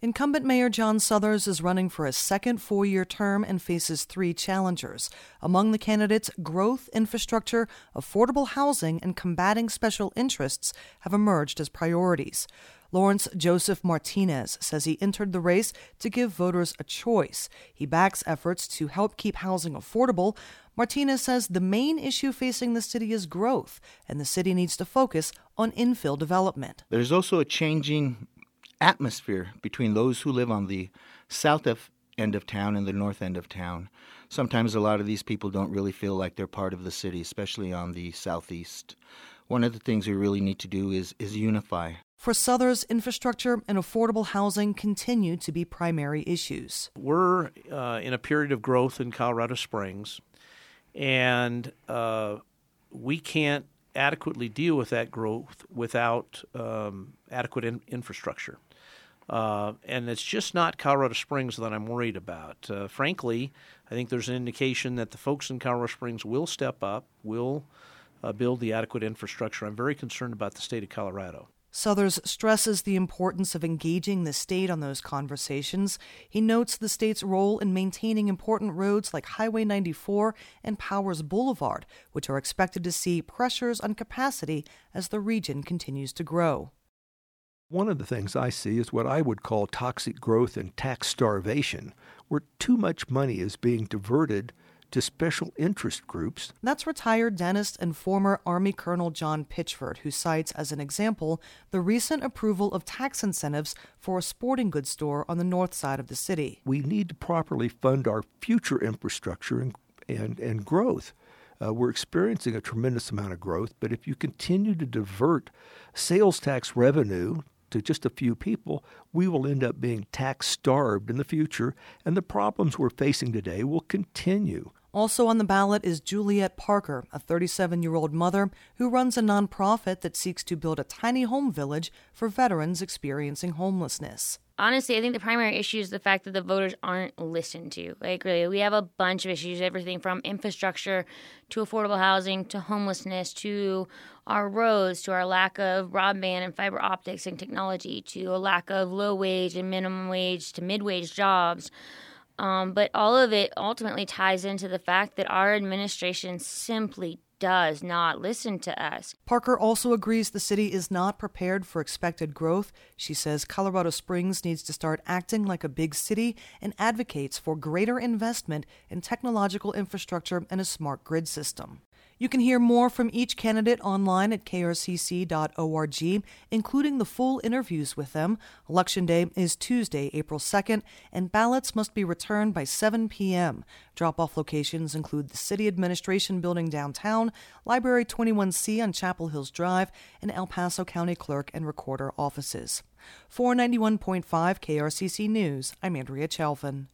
Incumbent Mayor John Suthers is running for a second four-year term and faces three challengers. Among the candidates, growth, infrastructure, affordable housing, and combating special interests have emerged as priorities. Lawrence Joseph Martinez says he entered the race to give voters a choice. He backs efforts to help keep housing affordable. Martinez says the main issue facing the city is growth, and the city needs to focus on infill development. There's also a changing atmosphere between those who live on the south end of town and the north end of town. Sometimes a lot of these people don't really feel like they're part of the city, especially on the southeast. One of the things we really need to do is unify. For Suthers, infrastructure and affordable housing continue to be primary issues. We're in a period of growth in Colorado Springs, and we can't adequately deal with that growth without adequate infrastructure. And it's just not Colorado Springs that I'm worried about. Frankly, I think there's an indication that the folks in Colorado Springs will step up, will build the adequate infrastructure. I'm very concerned about the state of Colorado. Suthers stresses the importance of engaging the state on those conversations. He notes the state's role in maintaining important roads like Highway 94 and Powers Boulevard, which are expected to see pressures on capacity as the region continues to grow. One of the things I see is what I would call toxic growth and tax starvation, where too much money is being diverted to special interest groups. That's retired dentist and former Army Colonel John Pitchford, who cites as an example the recent approval of tax incentives for a sporting goods store on the north side of the city. We need to properly fund our future infrastructure and growth. We're experiencing a tremendous amount of growth, but if you continue to divert sales tax revenue to just a few people, we will end up being tax starved in the future, and the problems we're facing today will continue. Also on the ballot is Juliet Parker, a 37-year-old mother who runs a nonprofit that seeks to build a tiny home village for veterans experiencing homelessness. Honestly, I think the primary issue is the fact that the voters aren't listened to. Like, really, we have a bunch of issues, everything from infrastructure to affordable housing to homelessness to our roads to our lack of broadband and fiber optics and technology to a lack of low wage and minimum wage to mid-wage jobs. But all of it ultimately ties into the fact that our administration simply does not listen to us. Parker also agrees the city is not prepared for expected growth. She says Colorado Springs needs to start acting like a big city and advocates for greater investment in technological infrastructure and a smart grid system. You can hear more from each candidate online at krcc.org, including the full interviews with them. Election Day is Tuesday, April 2nd, and ballots must be returned by 7 p.m. Drop-off locations include the City Administration Building downtown, Library 21C on Chapel Hills Drive, and El Paso County Clerk and Recorder offices. For 91.5 KRCC News, I'm Andrea Chalvin.